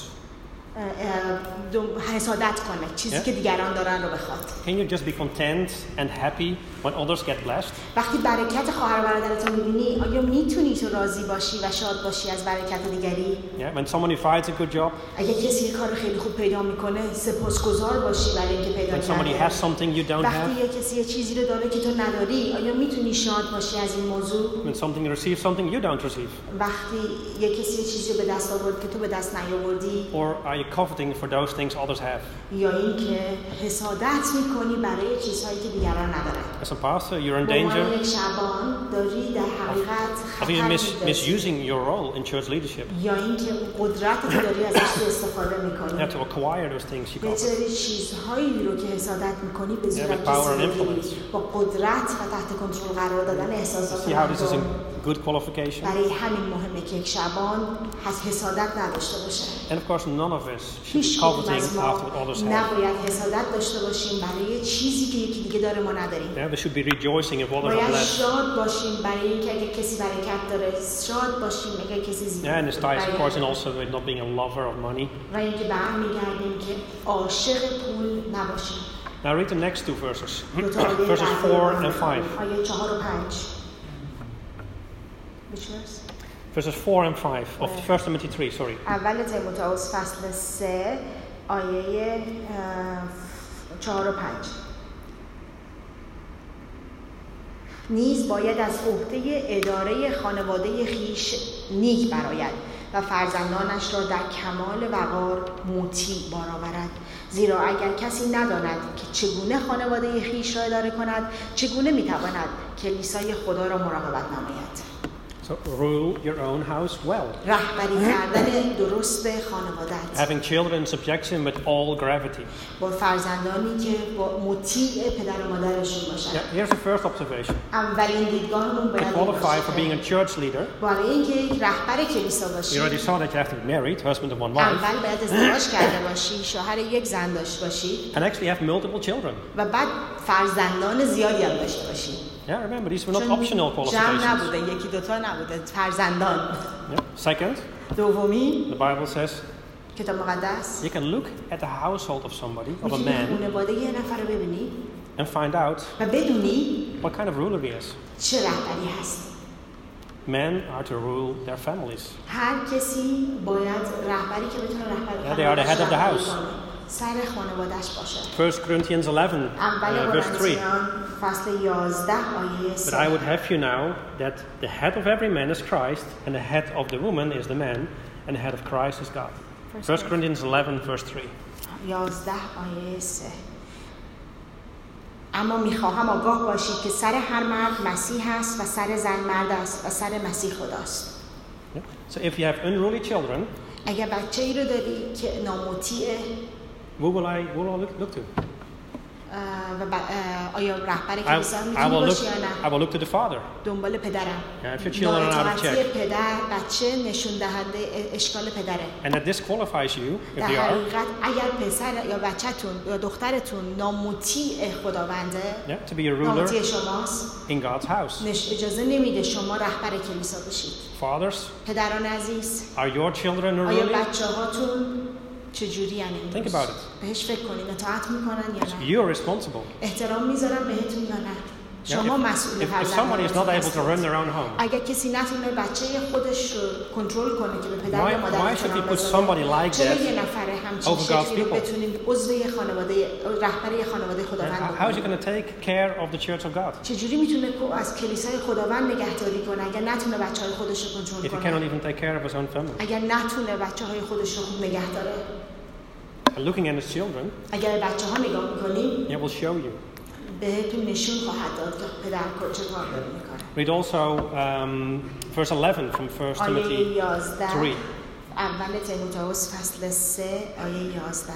حسادت کنه چیزی Yeah. که دیگران دارن رو بخواد. Can you just be content and happy when others get blessed? وقتی برکت خواهر برادرت رو می‌بینی آیا میتونی تو راضی باشی و شاد باشی از برکت دیگری؟ Yeah, when somebody finds a good job. اگه کسی کار خیلی خوب پیدا میکنه سپاسگزار باشی برای اینکه پیدا کرده. When somebody has something you don't وقتی have. یه کسی یه چیزی رو داره که تو نداری آیا میتونی شاد باشی از این موضوع؟ When something you receive something you don't receive. وقتی یه کسی یه چیزی رو به دست آورد که تو به دست نیاوردی؟ Or are you coveting for those things others have? یا اینکه حسادت میکنی برای چیزهایی که دیگران ندارن. As a pastor, you're in danger یک شبان داری در حقیقت of even mis- misusing your role in church leadership. یا اینکه قدرت رو داری ازش استفاده You میکنی. have to acquire those things you به covet. جای چیزهایی رو که حسادت میکنی به زور Yeah, with power and کسی influence. با قدرت و تحت کنترل قرار دادن احساسات See how this is a مردم. good qualification? برای همین مهمه که یک شبان حسادت نداشته باشه. And of course, none of us should be هیچ کدوم coveting از ما after what others have. نباید حسادت داشته باشیم برای چیزی که یکی دیگه داره ما نداریم. Yeah, we should be rejoicing if others are باید blessed. شاد باشیم برای اینکه اگه کسی برکت داره شاد باشیم اگه کسی زیبا. Yeah, and this ties, of course, and also with not being a lover of money. و اینکه برمیگردیم که عاشق پول نباشیم. Now read the next two verses, verses four and five. آیه چهار و پنج. Which verse? Verses four and five of First Timothy three. Sorry. اول تیموتائوس فصل سه آیه چهار و پنج. نیز باید از عهده اداره خانواده خیش نیک برآید و فرزندانش را در کمال وقار مطیع بار آورد، زیرا اگر کسی نداند که چگونه خانواده خیش را اداره کند چگونه میتواند کلیسای خدا را مراقبت نماید. So rule your own house well. رهبری کردن درست خانوادت. Having children in subjection with all gravity. با فرزندانی که با مطیع پدر و مادرشون باشن. Yeah, here's the first observation. اولین دیدگاهمون باید To qualify for being a church leader, برای اینکه رهبر کلیسا باشی. you already saw that you have to be married, husband of one wife, اول باید ازدواج کرده باشی، شوهر یک زن داشته باشی. and actually have multiple children. و بعد فرزندان زیادی هم داشته باشی. Yeah, remember these were not optional جمع qualifications. نبوده، یکی دوتا نبوده، فرزندان. Yeah. Second, دومی the Bible says کتاب مقدس you can look at the household of somebody, of a میتونی man, خانواده یه نفر رو ببینی and find out و بدونی what kind of ruler he is. چه رهبری هست. Men are to rule their families. هر کسی باید رهبری که بتونه رهبری Yeah, they are the head of the house. سر خانوادهش باشه. First Corinthians eleven, اول uh, verse three. قرنتیان فصل یازده آیه But I would سه. have you know that the head of every man is Christ, and the head of the woman is the man, and the head of Christ is God. First Corinthians eleven, verse three. یازده آیه سه. اما میخواهم آگاه باشید که سر هر مرد مسیح است و سر زن مرد است و سر مسیح خداست. Yeah. So if you have unruly children, اگر بچه ای رو داری که نامطیعه who will I, who will I look, look to? اه، و ب- اه، آیا رهبر I, کلیسا I میتونی will look. باشی یا I نه؟ will look to the father. دنبال پدرم. Yeah, if your children are out of نااطاعتی check, پدر بچه نشون دهنده اشکال پدره. and that disqualifies you if در they are, حقیقت اگر پسر یا بچه‌تون یا دخترتون نامطیع خداونده، yeah, to be a ruler نامطیع شماست، in God's house. نش- اجازه نمیده شما رهبر کلیسا بشید. Fathers, پدران عزیز، are your children آیا unruly? بچه هاتون چجوری یعنی Think about it. بهش فکر کنین، اطاعت میکنن یا نه؟ You are responsible. احترام میذارن بهتون یا نه؟ Yeah, شما if, مسئول if, if somebody is not able to run their own home, اگر کسی نتونه بچه خودش رو کنترل کنه که به پدر Why- یا مادر why should we احترام put somebody بذاره، like چرا that یه نفر همچین over God's شکلی رو people? بتونیم عضو یه خانواده رهبر یه خانواده and خداوند how how is he بکنیم؟ going to take care of the church of God چجوری میتونه از کلیسای خداوند نگهداری کنه اگر نتونه بچهای خودش رو کنترل if he کنه؟ cannot even take care of his own family? اگر نتونه بچهای خودش رو خوب نگه داره؟ And looking at his children, اگر به بچه ها نگاه میکنیم it will show you. بهتون نشون خواهد داد که پدر چه کار داره میکنه. Read also um, verse eleven from First آیه Timothy یازده three. اول تیموتائوس فصل سه آیه یازده.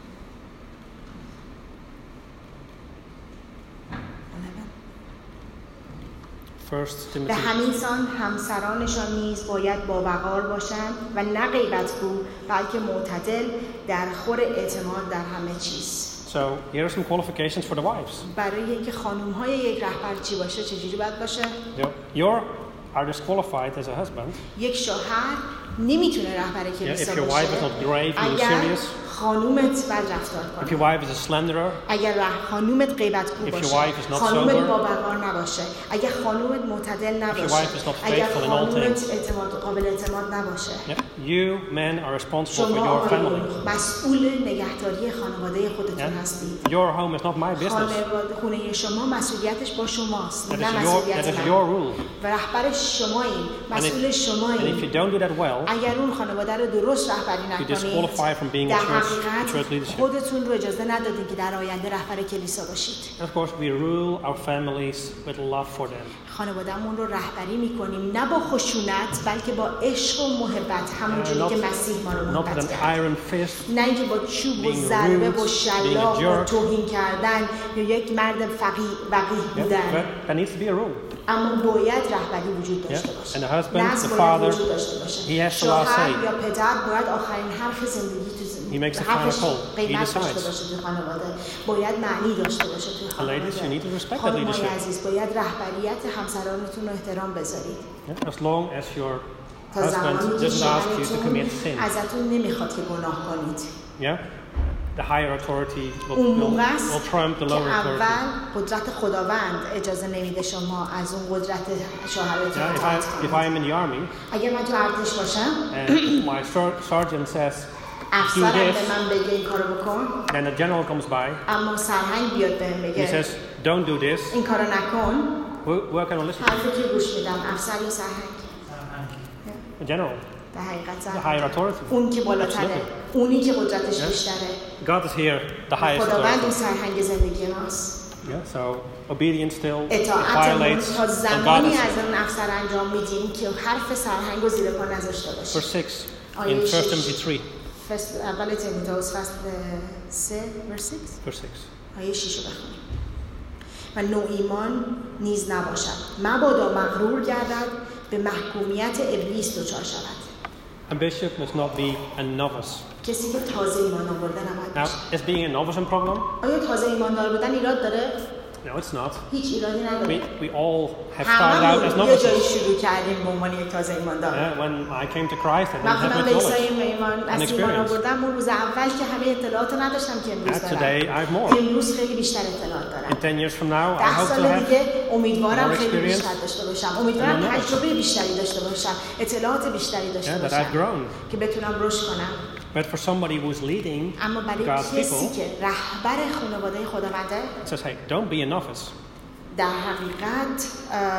First به Timothy. همین سان همسرانشان نیز باید با وقار باشند و نه غیبت‌گو بلکه معتدل در خور اعتماد در همه چیز. So here are some qualifications for the wives. برای اینکه خانم‌های یک رهبر چی باشه چجوری باید باشه؟ You you are disqualified as a husband یک شوهر نمیتونه رهبر yeah, کلیسا if your wife is باشه not grave and اگر serious, خانومت بد رفتار if your کنه، wife is a slanderer, اگر ره- خانومت غیبت‌گو If your باشه، wife is not خانومت sober, با وقار نباشه، اگر خانومت معتدل نباشه، wife is not اگر faithful in all خانومت things. اعتماد قابل اعتماد نباشه، yeah, you men are responsible for شما your family. آقایون مسئول نگهداری خانواده خودتون Yeah? هستید. Your home is not my business. خانواده خونه شما مسئولیتش با شماست، That نه is your, مسئولیت that is من. your rule. و رهبر شماییم، And if, مسئول and if شماییم. you don't do that well, اگر اون خانواده رو درست رهبری you نکنید، disqualify from being a در church, church حقیقت leadership. خودتون رو اجازه ندادین که در آینده رهبر کلیسا باشید. And of course, we rule our families with love for them. خانواده‌مون رو رهبری می‌کنیم نه با خشونت بلکه با عشق و محبت، Uh, همونجوری not, که مسیح ما رو not with محبت an کرد. iron fist, نه اینکه با چوب و being ضربه rude, و being شلاق a و jerk. توهین کردن یا یک مرد فقیه وقیح yeah, بودن. but there needs to be a rule. اما باید رهبری وجود داشته Yeah. باشه. And the husband, نظم the باید father, وجود داشته باشه. he has the last شوهر say. یا پدر باید آخرین حرف زندگی تو He makes the حرفش final call. He قیمت داشته decides. باشه تو خانواده. باید معنی داشته باشه تو And ladies, you need to خانواده. respect that خانم‌های leadership. عزیز باید رهبریت همسرانتون رو احترام بذارید. Yeah, as long as your تا husband زمانی که doesn't ask you to شوهرتون commit sin. ازتون نمیخواد که گناه کنید. Yeah, the higher authority will, اون will, موقع است will trump the که lower authority. اول قدرت خداوند اجازه نمیده شما از اون قدرت شوهرتون Yeah, if, اطاعت I, if کنید. I'm in the army اگر من تو ارتش باشم and my ser- sergeant says, do افسرم this, به من بگه این کارو بکن، then the general comes by, اما سرهنگ بیاد بهم he بگه says, don't do this, این کارو نکن، who, who are going to listen to? حرفی که گوش میدم افسر یا سرهنگ؟ The general, در حقیقت the higher سرهنگ. authority. اون که بالاتره، Absolutely. اونی که قدرتش Yes. بیشتره. God is here, the highest خداوند authority. اون سرهنگ زندگی ماست. Yeah, so obedience still اطاعتمون violates تا زمانی ungodliness. از اون افسر انجام میدیم که حرف سرهنگ و زیر پا نذاشته باشیم. Verse six in آیه First شش. Timothy three. فصل اول تیموتائوس فصل سه verse six. Verse six. آیه شش رو بخونیم. و نوع ایمان نیز نباشد. مبادا مغرور گردد به محکومیت ابلیس دچار شود. A bishop must not be a novice. کسی که تازه ایمان آورده نباید Now, باشه. is being a novice a problem? آیا تازه ایماندار بودن ایراد داره؟ No, it's not. هیچ ایرادی We, نداره. we all have started out as هممون یه جایی novices. شروع کردیم به عنوان یک تازه ایماندار. Yeah, when I came to Christ, I didn't وقتی have من much به عیسی knowledge. ایمان and از ایمان experience. آوردم اون روز اول که همه اطلاعات رو نداشتم که امروز Yeah, دارم. today I have more. امروز خیلی بیشتر اطلاعات دارم. In ten years from now, I ده hope to سال have دیگه امیدوارم more خیلی experience بیشتر داشته باشم. امیدوارم and more knowledge. تجربه بیشتری داشته باشم. اطلاعات بیشتری داشته yeah, that I've باشم grown. که بتونم رشد کنم. But for somebody who's leading اما برای God's کسی people, که رهبر خانواده خداونده it says, hey, don't be a novice. در حقیقت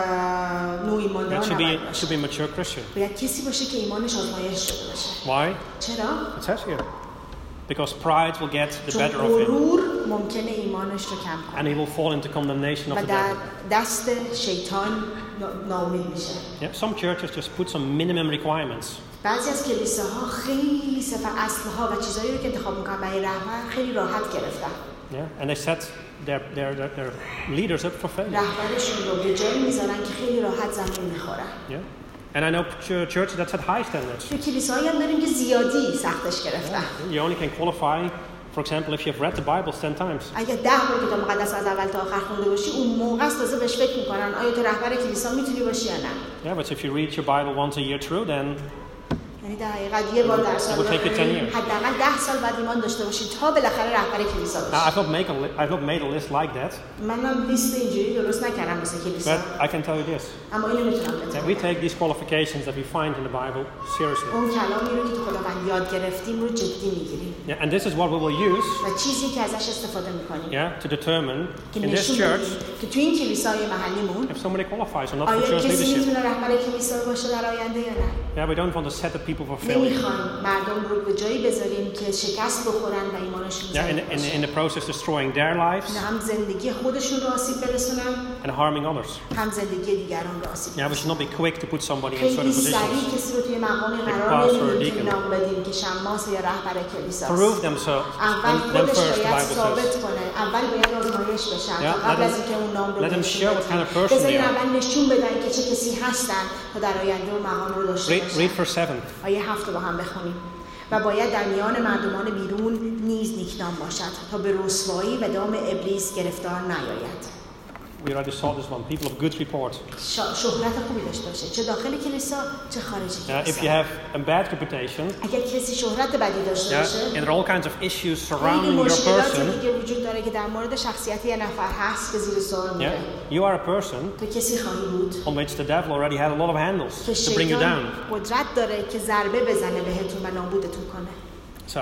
اه، نوع ایماندار It should be, نباید it باشه. should be a mature Christian. باید کسی باشه که ایمانش آزمایش شده باشه. Why? چرا؟ It says here. Because pride will get the چون better of him, غرور ممکنه ایمانش رو کم and کنه he will fall into condemnation of و the در devil. دست شیطان نا- ناامید میشه. Yeah, some churches just put some minimum requirements. بعضی از کلیساها خیلی صفر اصلها و چیزایی رو که انتخاب میکنن برای رهبر خیلی راحت گرفتن. Yeah, and they set their, their, their, their leaders up for failure. رهبرشون رو به جایی میذارن که خیلی راحت زمین میخورن. Yeah. And I know ch- churches that set high standards. تو کلیساهایی هم داریم که زیادی سختش گرفتن. You only can qualify, for example, if you've read the Bible ten times. اگه ده بار کتاب مقدس از اول تا آخر خونده باشی اون موقع است تازه بهش فکر میکنن آیا تو رهبر کلیسا میتونی باشی یا نه. Yeah, but if you read your Bible once a year through, then یعنی در حقیقت یه بار در سال It will take you ten years. حداقل ده سال بعد ایمان داشته باشی تا بالاخره رهبر کلیسا now, باشی. I've not, make a li- I've not made a list like that, منم لیست اینجوری درست نکردم واسه کلیسا. but I can tell you this. اما اینو میتونم That بهتون we بگم. take these qualifications that we find in the Bible seriously. اون کلامی رو که تو خداوند یاد گرفتیم رو جدی میگیریم Yeah, and this is what we will use و چیزی که ازش استفاده میکنیم yeah, to determine که in this نشون church بدیم که تو این کلیسای محلیمون if somebody qualifies or not for آیا church کسی leadership. میتونه رهبر کلیسا باشه در آینده یا نه. Yeah, we don't want to set the people for failure. نمیخوایم مردم رو به جایی بذاریم که شکست بخورن و ایمانشون Yeah, in, ضعیف in, باشه. in the process destroying their lives نه هم زندگی خودشون رو آسیب برسونن and harming others. هم زندگی دیگران رو آسیب Yeah, we should not be quick to put somebody in certain خیلی سریع positions. کسی رو توی مقامی Like قرار pastor or نمیدیم که deacon. نام بدیم که شماس یا رهبر کلیساست. Prove themselves. اول Them, them خودش first, the باید Bible ثابت says. کنه. اول باید آزمایش بشن Yeah, تا قبل let از them- اینکه اون نام رو let them بهشون show what بدیم. kind of person بذارین they are. اول نشون بدن که چه کسی هستن تا در آینده اون مقام رو داشته Read, باشن. read verse seven. آیه هفت رو با هم بخونیم. و باید در میان مردمان بیرون نیز نیکنام باشد تا به رسوایی و دام ابلیس گرفتار نیاید. We already saw this one. People of good report. شا- شهرت خوبی داشته باشه چه داخل کلیسا چه خارج Uh, if you کلیسا. have a bad reputation, اگر کسی شهرت بدی داشته yeah, باشه and there are all kinds of issues خیلی surrounding your مشکلاتی person, دیگه وجود داره که در مورد شخصیت یه نفر هست که زیر سوال میره. yeah, you are a person تو کسی خواهی بود on which the devil already had a lot of handles که to bring you شیطان down. قدرت داره که ضربه بزنه بهتون و نابودتون کنه. So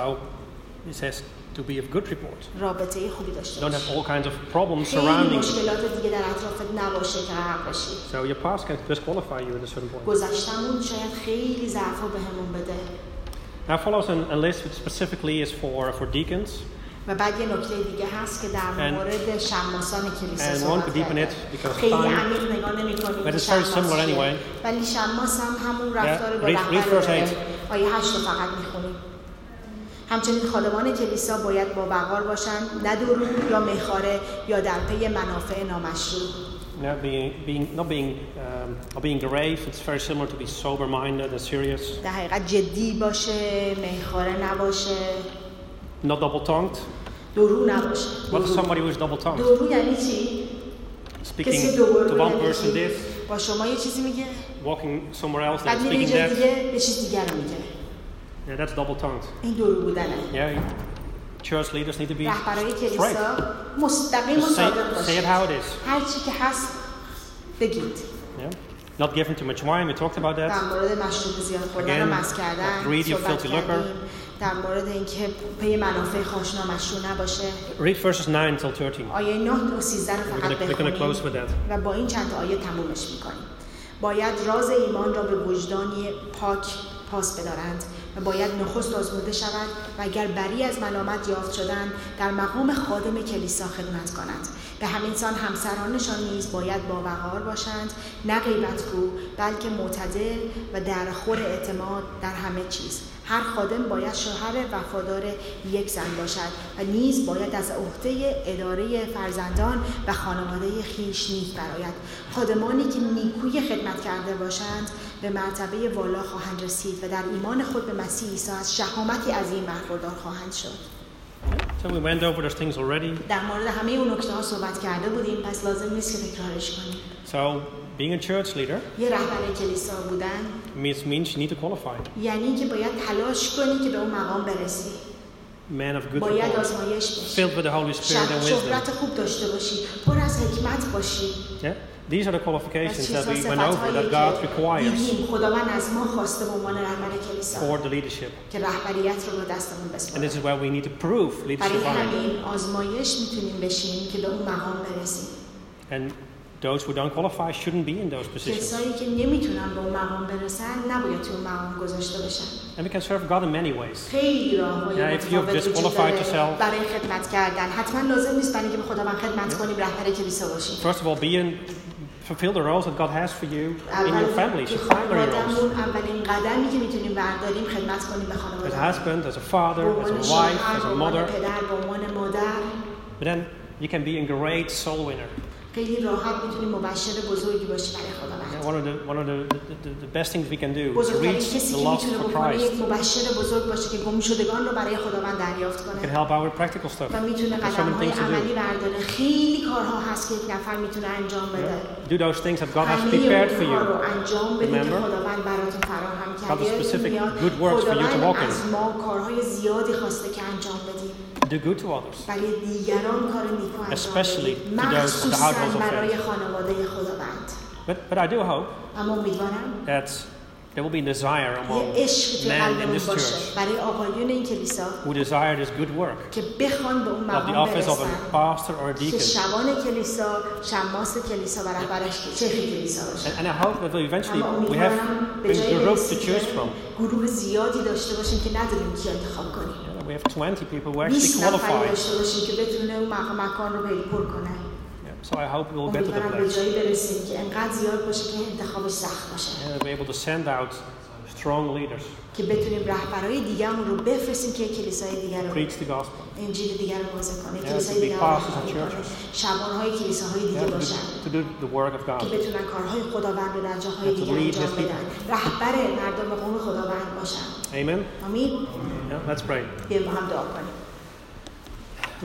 it says to be of good report. رابطه خوبی داشته You don't باش. have all kinds of problems خیلی surrounding you. مشکلات دیگه در اطرافت نباشه که غرق بشی. So your past can disqualify you at a certain point. گذشتمون شاید خیلی ضعفا بهمون بده. Now follows an, a list which specifically is for, for deacons. و بعد یه نکته دیگه هست که در And- مورد شماسان کلیسا and صحبت won't go deep in کرده. it because خیلی time- عمیق نگاه نمی‌کنیم But که it's very شماس similar چیه. anyway. ولی شماس هم همون رفتار با read- رهبر read verse داره. eight. آیه هشت رو فقط می‌خونیم. همچنین خادمان کلیسا باید با وقار باشند نه دروغ یا میخواره یا در پی منافع نامشروع. You know, being, being, not being, um, or being grave, it's very similar to be sober-minded and serious. در حقیقت جدی باشه، میخواره نباشه، Not double-tongued. دروغ نباشه. What is somebody who is double-tongued? دروغ یعنی چی؟ Speaking کسی دروغ to one یعنی person چی؟ this, با شما یه چیزی میگه، walking somewhere else بعد and میره یه speaking جای that. دیگه به چیز دیگر رو میگه. Yeah, that's double-tongued. این دروغ بودنه. Yeah, church leaders need to be رهبرای straight. کلیسا مستقیم و Just say, صادق say it باشید. how it is. هر چی که هست بگید. Yeah? Not giving too much wine, we talked about در that. مورد مشروب زیاد خوردن و Again, مست کردن not greedy of صحبت filthy کردیم. liquor. در مورد اینکه پی منافع خواهش نامشروع نباشه. Read verses nine till thirteen. آیه نه و سیزده رو We're فقط gonna, we're gonna close بخونیم with that. و با این چند تا آیه تمومش میکنیم. باید راز ایمان را به وجدانی پاک پاس بدارند و باید نخست آزموده شود و اگر بری از ملامت یافت شدند در مقام خادم کلیسا خدمت کنند. به همین سان همسرانشان نیز باید با وقار باشند، نه غیبتگو بلکه معتدل و در خور اعتماد در همه چیز. هر خادم باید شوهر وفادار یک زن باشد و نیز باید از عهده اداره فرزندان و خانواده خویش نیک برآید. خادمانی که نیکوی خدمت کرده باشند به مرتبه والا خواهند رسید و در ایمان خود به مسیح عیسی از شهامتی عظیم برخوردار خواهند شد. So we went over those things already. در مورد همه اون نکته‌ها صحبت کرده بودیم، پس لازم نیست که تکرارش کنیم. So being a church leader یه رهبر کلیسا بودن means means you need to qualify. یعنی که باید تلاش کنی که به اون مقام برسی. Man of good باید report, آزمایش بشی. filled with the Holy Spirit and شهرت wisdom. خوب داشته باشی، پر از حکمت باشی. Yeah? These are the qualifications that we went over صفت‌هایی that God که requires دیدیم خداوند از ما خواسته به عنوان رهبر کلیسا for the leadership. که رهبریت رو به دستمون And بسپاره. this is where we need to prove برای leadership by. همین آزمایش میتونیم بشیم که به اون مقام برسیم. And those who don't qualify shouldn't be in those positions. کسایی که نمیتونن به اون مقام برسن نباید تو اون مقام گذاشته بشن. And we can serve God in many ways. خیلی راه‌های Yeah, if you've متفاوت وجود disqualified داره yourself- برای خدمت کردن. حتما لازم نیست برای اینکه به خداوند خدمت کنیم رهبر کلیسا باشیم. First of all, be in, fulfill the roles that God has for you in your families, your primary roles. خانواده‌مون اولین قدمی که میتونیم برداریم خدمت کنیم به As a خانواده. husband, as a father, as a wife, as a mother. پدر، به عنوان مادر. But then you can be a great soul winner. خیلی راحت میتونیم مبشر بزرگی باشی برای خداوند. Yeah, one of the one of the, the, the best things we can do is بزرگترین reach کسی the که lost میتونه for بکنه Christ. یک مبشر بزرگ باشه که گم شدگان رو برای خداوند دریافت It can کنه help out with practical stuff. و میتونه There's so many قدم‌های things to عملی do. برداره. خیلی کارها هست که یک نفر میتونه انجام بده. Do those things that God has همه prepared for اونها رو you. انجام بدید که Remember? خداوند براتون فراهم God has کرده. specific میاد good works for you to خداوند walk in. از ما کارهای زیادی خواسته که انجام بدیم. Do good to others. برای دیگران کار نیکو انجام Especially بدیم. to those of the مخصوصاً households of faith. برای خانواده خداوند. But but I do hope اما امیدوارم that there will be a desire یه among عشق تو men in قلبمون this باشه church برای آقایون این کلیسا who desire this good work که بخوان به اون of the مقام office of برسن a pastor or a که deacon. شبان کلیسا، شماس کلیسا و رهبرش شیخ کلیسا باشه. And, and I hope that we eventually اما we have امیدوارم به a جای group to رسیدن choose from. گروه زیادی داشته باشیم که نداریم کی انتخاب کنیم. Yeah, we have twenty people who actually بیست نفری qualify. داشته باشیم که بتونه اون مقام مکان رو پر کنه. Yeah, so I hope we will get to the امیدوارم به place جایی برسیم که انقدر زیاد باشه که انتخابش سخت باشه. and be able to send out strong leaders, که بتونیم رهبرای دیگرمون رو بفرستیم که کلیسای دیگر رو preach the gospel, انجیل دیگر رو بازه کنه، Yeah, کلیسای to be دیگر رو pastors of رهبری کنه، churches. شبانهای کلیساهای دیگه yeah, to, باشن do, to do the work of که God. بتونن کارهای خداوند رو در جاهای And to دیگه lead انجام his people. بدن، رهبر مردم قوم خداوند باشن. Amen. آمین. Yeah, let's pray. بیایم با هم دعا کنیم.